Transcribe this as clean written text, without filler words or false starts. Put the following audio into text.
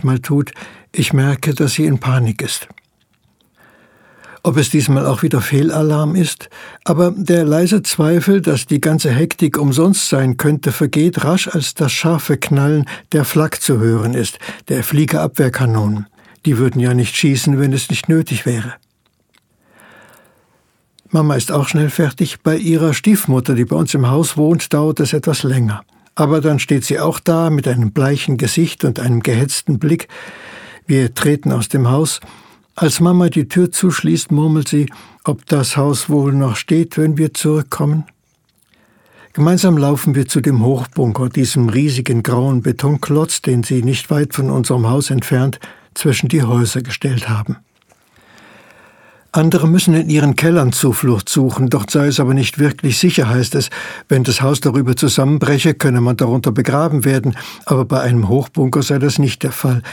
manchmal tut. Ich merke, dass sie in Panik ist. Ob es diesmal auch wieder Fehlalarm ist, aber der leise Zweifel, dass die ganze Hektik umsonst sein könnte, vergeht rasch, als das scharfe Knallen der Flak zu hören ist, der Fliegerabwehrkanonen. Die würden ja nicht schießen, wenn es nicht nötig wäre. Mama ist auch schnell fertig. Bei ihrer Stiefmutter, die bei uns im Haus wohnt, dauert es etwas länger. Aber dann steht sie auch da mit einem bleichen Gesicht und einem gehetzten Blick. Wir treten aus dem Haus. Als Mama die Tür zuschließt, murmelt sie, ob das Haus wohl noch steht, wenn wir zurückkommen. Gemeinsam laufen wir zu dem Hochbunker, diesem riesigen grauen Betonklotz, den sie nicht weit von unserem Haus entfernt zwischen die Häuser gestellt haben. Andere müssen in ihren Kellern Zuflucht suchen, dort sei es aber nicht wirklich sicher, heißt es. Wenn das Haus darüber zusammenbreche, könne man darunter begraben werden, aber bei einem Hochbunker sei das nicht der Fall.